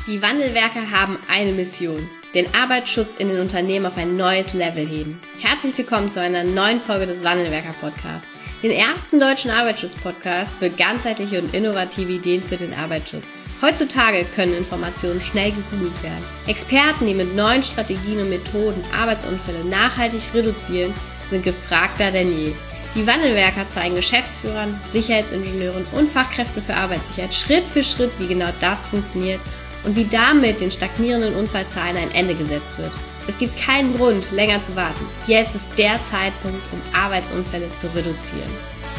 Die Wandelwerker haben eine Mission: den Arbeitsschutz in den Unternehmen auf ein neues Level heben. Herzlich willkommen zu einer neuen Folge des Wandelwerker-Podcasts, den ersten deutschen Arbeitsschutz-Podcast für ganzheitliche und innovative Ideen für den Arbeitsschutz. Heutzutage können Informationen schnell gegoogelt werden. Experten, die mit neuen Strategien und Methoden Arbeitsunfälle nachhaltig reduzieren, sind gefragter denn je. Die Wandelwerker zeigen Geschäftsführern, Sicherheitsingenieuren und Fachkräften für Arbeitssicherheit Schritt für Schritt, wie genau das funktioniert und wie damit den stagnierenden Unfallzahlen ein Ende gesetzt wird. Es gibt keinen Grund, länger zu warten. Jetzt ist der Zeitpunkt, um Arbeitsunfälle zu reduzieren.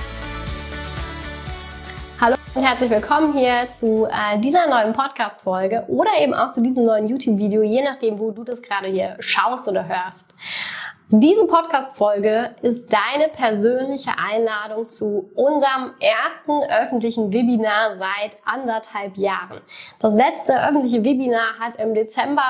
Hallo und herzlich willkommen hier zu dieser neuen Podcast-Folge oder eben auch zu diesem neuen YouTube-Video, je nachdem, wo du das gerade hier schaust oder hörst. Diese Podcast-Folge ist deine persönliche Einladung zu unserem ersten öffentlichen Webinar seit 1,5 Jahren. Das letzte öffentliche Webinar hat im Dezember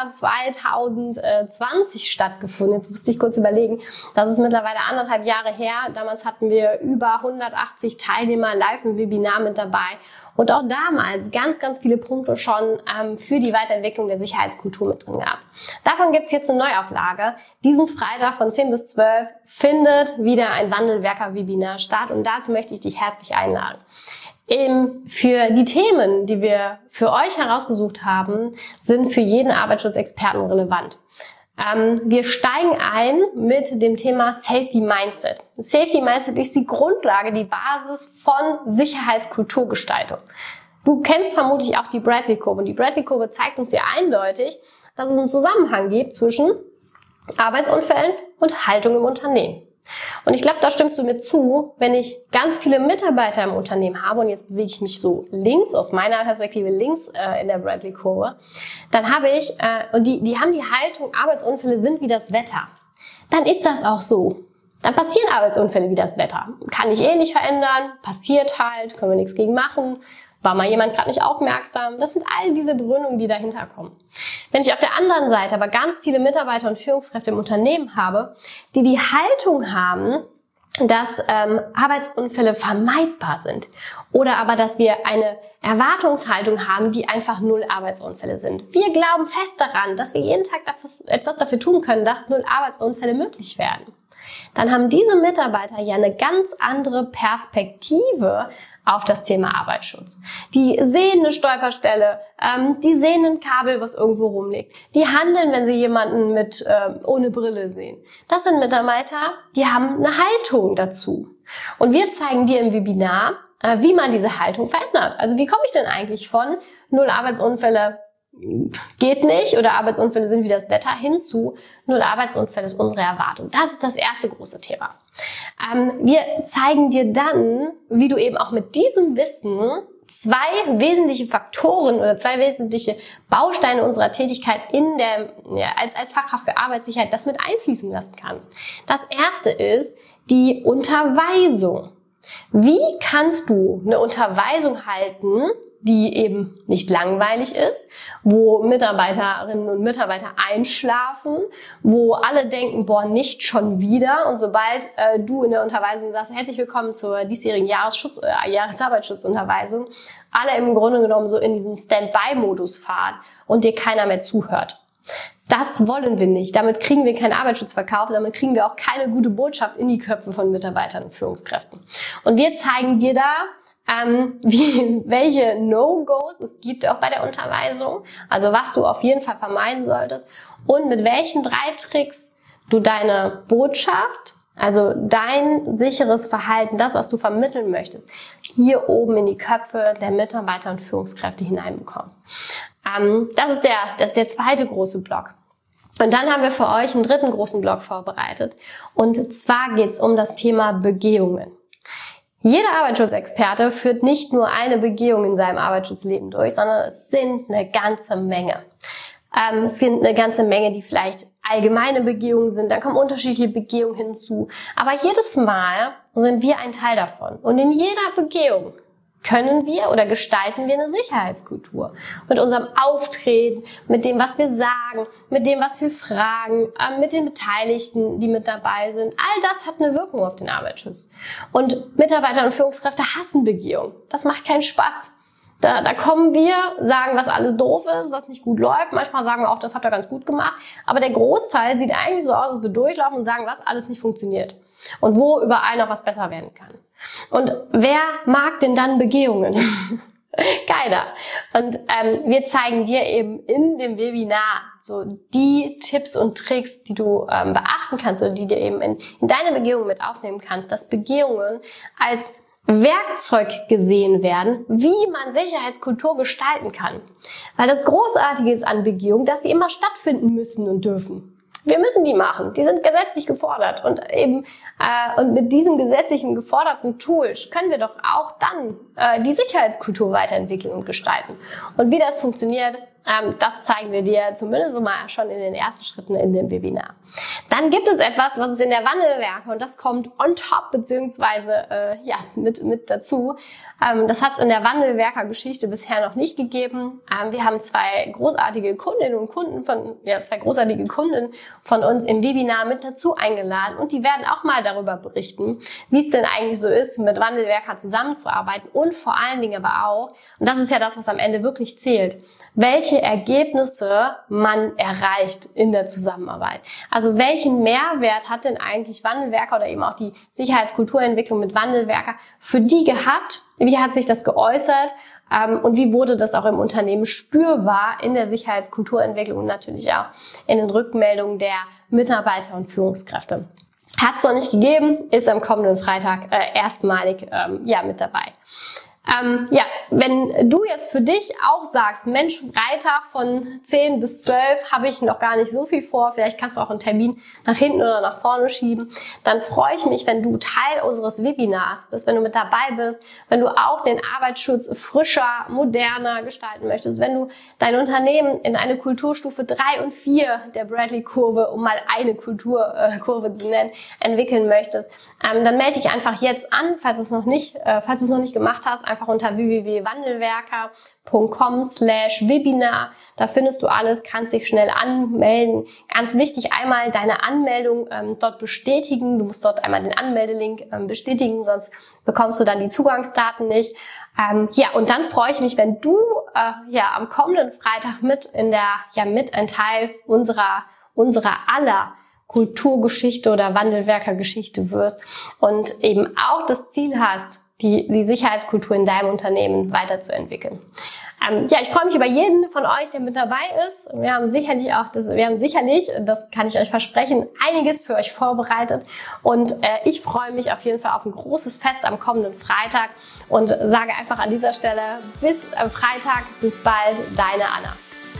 2020 stattgefunden. Jetzt musste ich kurz überlegen, das ist mittlerweile 1,5 Jahre her. Damals hatten wir über 180 Teilnehmer live im Webinar mit dabei. Und auch damals ganz, ganz viele Punkte schon für die Weiterentwicklung der Sicherheitskultur mit drin gehabt. Davon gibt's jetzt eine Neuauflage. Diesen Freitag von 10 bis 12 findet wieder ein Wandelwerker-Webinar statt und dazu möchte ich dich herzlich einladen. Für die Themen, die wir für euch herausgesucht haben, sind für jeden Arbeitsschutzexperten relevant. Wir steigen ein mit dem Thema Safety Mindset. Safety Mindset ist die Grundlage, die Basis von Sicherheitskulturgestaltung. Du kennst vermutlich auch die Bradley-Kurve. Und die Bradley-Kurve zeigt uns sehr eindeutig, dass es einen Zusammenhang gibt zwischen Arbeitsunfällen und Haltung im Unternehmen. Und ich glaube, da stimmst du mir zu, wenn ich ganz viele Mitarbeiter im Unternehmen habe, und jetzt bewege ich mich so links, aus meiner Perspektive links in der Bradley-Kurve, dann habe ich, und die haben die Haltung, Arbeitsunfälle sind wie das Wetter. Dann ist das auch so. Dann passieren Arbeitsunfälle wie das Wetter. Kann ich nicht verändern, passiert halt, können wir nichts gegen machen. War mal jemand gerade nicht aufmerksam? Das sind all diese Begründungen, die dahinter kommen. Wenn ich auf der anderen Seite aber ganz viele Mitarbeiter und Führungskräfte im Unternehmen habe, die die Haltung haben, dass Arbeitsunfälle vermeidbar sind oder aber, dass wir eine Erwartungshaltung haben, die einfach null Arbeitsunfälle sind. Wir glauben fest daran, dass wir jeden Tag etwas dafür tun können, dass null Arbeitsunfälle möglich werden. Dann haben diese Mitarbeiter ja eine ganz andere Perspektive auf das Thema Arbeitsschutz. Die sehen eine Stolperstelle, die sehen ein Kabel, was irgendwo rumliegt. Die handeln, wenn sie jemanden ohne Brille sehen. Das sind Mitarbeiter, die haben eine Haltung dazu. Und wir zeigen dir im Webinar, wie man diese Haltung verändert. Also wie komme ich denn eigentlich von null Arbeitsunfälle geht nicht oder Arbeitsunfälle sind wie das Wetter hinzu null Arbeitsunfälle ist unsere Erwartung. Das ist das erste große Thema. Wir zeigen dir dann, wie du eben auch mit diesem Wissen zwei wesentliche Faktoren oder zwei wesentliche Bausteine unserer Tätigkeit als Fachkraft für Arbeitssicherheit das mit einfließen lassen kannst. Das erste ist die Unterweisung. Wie kannst du eine Unterweisung halten, die eben nicht langweilig ist, wo Mitarbeiterinnen und Mitarbeiter einschlafen, wo alle denken, boah, nicht schon wieder. Und sobald du in der Unterweisung sagst, herzlich willkommen zur diesjährigen Jahresarbeitsschutzunterweisung, alle im Grunde genommen so in diesen Standby-Modus fahren und dir keiner mehr zuhört. Das wollen wir nicht. Damit kriegen wir keinen Arbeitsschutz verkauft, damit kriegen wir auch keine gute Botschaft in die Köpfe von Mitarbeitern und Führungskräften. Und wir zeigen dir da, welche No-Gos es gibt auch bei der Unterweisung, also was du auf jeden Fall vermeiden solltest und mit welchen 3 Tricks du deine Botschaft, also dein sicheres Verhalten, das, was du vermitteln möchtest, hier oben in die Köpfe der Mitarbeiter und Führungskräfte hineinbekommst. Das ist der zweite große Block. Und dann haben wir für euch einen dritten großen Block vorbereitet. Und zwar geht es um das Thema Begehungen. Jeder Arbeitsschutzexperte führt nicht nur eine Begehung in seinem Arbeitsschutzleben durch, sondern es sind eine ganze Menge. Es sind eine ganze Menge, die vielleicht allgemeine Begehungen sind, dann kommen unterschiedliche Begehungen hinzu. Aber jedes Mal sind wir ein Teil davon. Und in jeder Begehung können wir oder gestalten wir eine Sicherheitskultur. Mit unserem Auftreten, mit dem, was wir sagen, mit dem, was wir fragen, mit den Beteiligten, die mit dabei sind. All das hat eine Wirkung auf den Arbeitsschutz. Und Mitarbeiter und Führungskräfte hassen Begehung. Das macht keinen Spaß. Da kommen wir, sagen, was alles doof ist, was nicht gut läuft. Manchmal sagen wir auch, das habt ihr ganz gut gemacht. Aber der Großteil sieht eigentlich so aus, dass wir durchlaufen und sagen, was alles nicht funktioniert. Und wo überall noch was besser werden kann. Und wer mag denn dann Begehungen? Keiner. Und wir zeigen dir eben in dem Webinar so die Tipps und Tricks, die du beachten kannst oder die du eben in deine Begehung mit aufnehmen kannst, dass Begehungen als Werkzeug gesehen werden, wie man Sicherheitskultur gestalten kann. Weil das Großartige ist an Begehungen, dass sie immer stattfinden müssen und dürfen. Wir müssen die machen. Die sind gesetzlich gefordert und eben und mit diesem gesetzlichen geforderten Tool können wir doch auch dann die Sicherheitskultur weiterentwickeln und gestalten. Und wie das funktioniert, das zeigen wir dir zumindest so mal schon in den ersten Schritten in dem Webinar. Dann gibt es etwas, was ist in der Wandelwerke und das kommt on top beziehungsweise mit dazu. Das hat es in der Wandelwerker-Geschichte bisher noch nicht gegeben. Wir haben zwei großartige Kundinnen von uns im Webinar mit dazu eingeladen und die werden auch mal darüber berichten, wie es denn eigentlich so ist, mit Wandelwerker zusammenzuarbeiten und vor allen Dingen aber auch, und das ist ja das, was am Ende wirklich zählt, welche Ergebnisse man erreicht in der Zusammenarbeit. Also welchen Mehrwert hat denn eigentlich Wandelwerker oder eben auch die Sicherheitskulturentwicklung mit Wandelwerker für die gehabt? Wie hat sich das geäußert? Und wie wurde das auch im Unternehmen spürbar in der Sicherheitskulturentwicklung und natürlich auch in den Rückmeldungen der Mitarbeiter und Führungskräfte? Hat es noch nicht gegeben, ist am kommenden Freitag erstmalig mit dabei. Wenn du jetzt für dich auch sagst, Mensch, Freitag von 10 bis 12 habe ich noch gar nicht so viel vor, vielleicht kannst du auch einen Termin nach hinten oder nach vorne schieben, dann freue ich mich, wenn du Teil unseres Webinars bist, wenn du mit dabei bist, wenn du auch den Arbeitsschutz frischer, moderner gestalten möchtest, wenn du dein Unternehmen in eine Kulturstufe 3 und 4 der Bradley-Kurve, um mal eine Kulturkurve zu nennen, entwickeln möchtest, dann melde dich einfach jetzt an, falls du es noch nicht gemacht hast, einfach unter www.wandelwerker.com/Webinar. Da findest du alles, kannst dich schnell anmelden. Ganz wichtig, einmal deine Anmeldung dort bestätigen. Du musst dort einmal den Anmeldelink bestätigen, sonst bekommst du dann die Zugangsdaten nicht. Und dann freue ich mich, wenn du am kommenden Freitag mit ein Teil unserer aller Kulturgeschichte oder Wandelwerkergeschichte wirst und eben auch das Ziel hast, die Sicherheitskultur in deinem Unternehmen weiterzuentwickeln. Ich freue mich über jeden von euch, der mit dabei ist. Wir haben sicherlich, das kann ich euch versprechen, einiges für euch vorbereitet. Und ich freue mich auf jeden Fall auf ein großes Fest am kommenden Freitag und sage einfach an dieser Stelle bis Freitag, bis bald, deine Anna.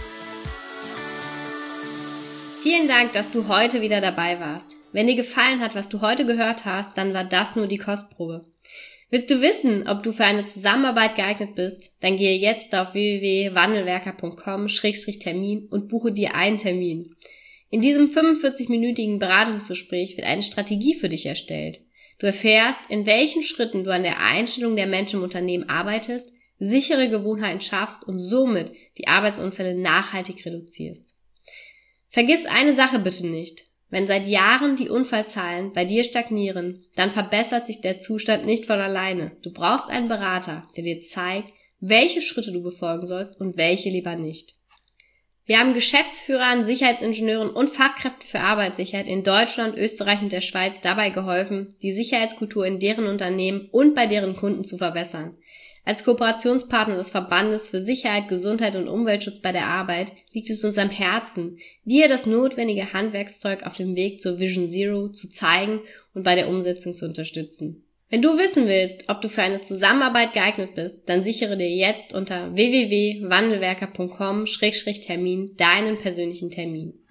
Vielen Dank, dass du heute wieder dabei warst. Wenn dir gefallen hat, was du heute gehört hast, dann war das nur die Kostprobe. Willst du wissen, ob du für eine Zusammenarbeit geeignet bist? Dann gehe jetzt auf www.wandelwerker.com/Termin und buche dir einen Termin. In diesem 45-minütigen Beratungsgespräch wird eine Strategie für dich erstellt. Du erfährst, in welchen Schritten du an der Einstellung der Menschen im Unternehmen arbeitest, sichere Gewohnheiten schaffst und somit die Arbeitsunfälle nachhaltig reduzierst. Vergiss eine Sache bitte nicht. Wenn seit Jahren die Unfallzahlen bei dir stagnieren, dann verbessert sich der Zustand nicht von alleine. Du brauchst einen Berater, der dir zeigt, welche Schritte du befolgen sollst und welche lieber nicht. Wir haben Geschäftsführern, Sicherheitsingenieuren und Fachkräften für Arbeitssicherheit in Deutschland, Österreich und der Schweiz dabei geholfen, die Sicherheitskultur in deren Unternehmen und bei deren Kunden zu verbessern. Als Kooperationspartner des Verbandes für Sicherheit, Gesundheit und Umweltschutz bei der Arbeit liegt es uns am Herzen, dir das notwendige Handwerkszeug auf dem Weg zur Vision Zero zu zeigen und bei der Umsetzung zu unterstützen. Wenn du wissen willst, ob du für eine Zusammenarbeit geeignet bist, dann sichere dir jetzt unter www.wandelwerker.com/Termin deinen persönlichen Termin.